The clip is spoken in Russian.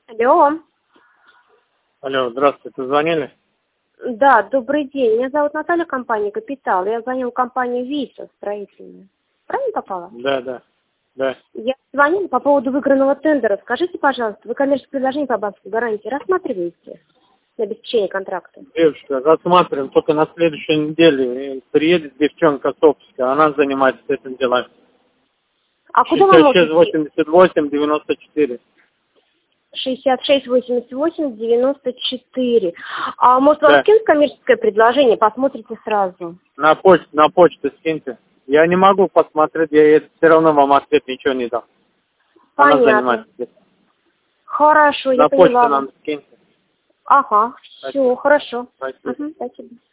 Алло. Алло, здравствуйте, звонили? Да, добрый день. Меня зовут Наталья, компания «Капитал». Я звонила в компанию «Вита» строительную. Правильно попала? Да. Я звонила по поводу выигранного тендера. Скажите, пожалуйста, вы коммерческое предложение по банковской гарантии рассматриваете на обеспечение контракта? Девушка, рассматриваем, только на следующей неделе приедет девчонка с отпуска, она занимается этим делом. А куда вы можете? 66-88-94. 66-88-94. А может вам Да. скинуть коммерческое предложение? Посмотрите сразу. На почту скиньте. Я не могу посмотреть, я все равно вам ответ ничего не дам. Она Понятно. занимается этим. Хорошо, я На почту поняла. нам скиньте. Ага, все, Спасибо. хорошо. Спасибо. Спасибо.